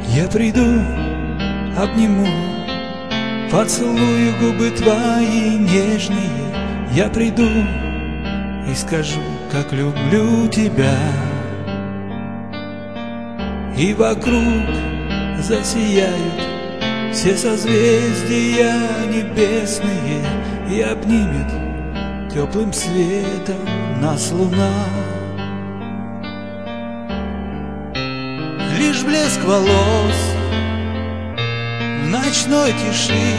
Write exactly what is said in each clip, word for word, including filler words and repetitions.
Я приду, обниму, поцелую губы твои нежные. Я приду и скажу, как люблю тебя. И вокруг засияют все созвездия небесные, и обнимет теплым светом нас луна. Лишь блеск волос в ночной тиши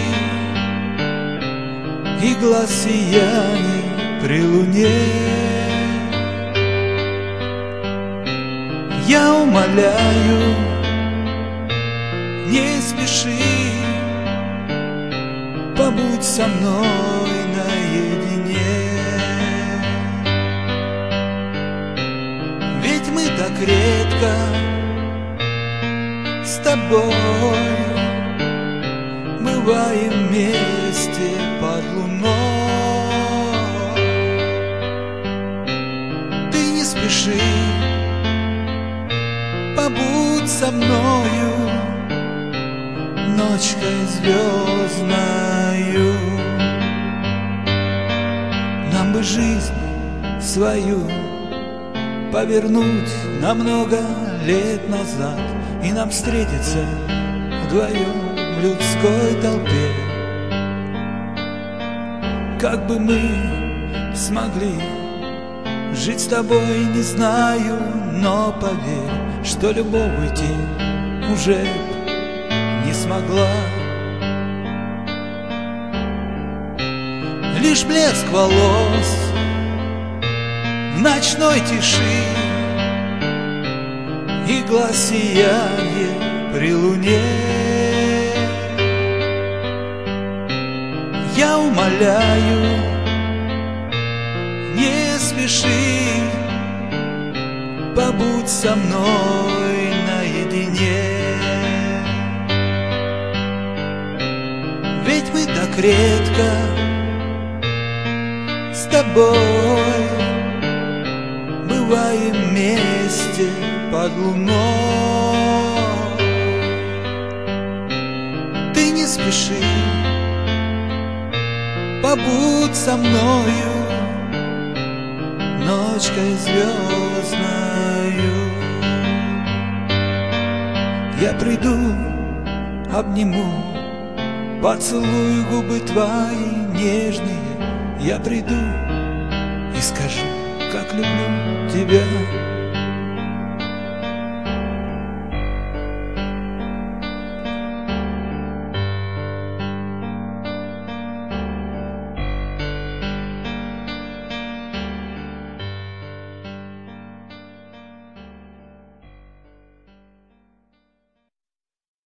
и глаз сияний при луне. Я умоляю, не спеши, побудь со мной наедине. Ведь мы так редко с тобой бываем вместе под луной. Ты не спеши, побудь со мною ночкой звездною. Нам бы жизнь свою повернуть на много лет назад, и нам встретиться вдвоем в людской толпе. Как бы мы смогли жить с тобой, не знаю, но поверь, что любовь уйти уже не смогла. Лишь блеск волос в ночной тиши и глаз сияние при луне. Я умоляю, не спеши, побудь со мной наедине. Ведь мы так редко с тобой бываем вместе под луной. Ты не спеши, побудь со мною ночкой звездною. Я приду, обниму, поцелую губы твои нежные. Я приду и скажу, как люблю тебя.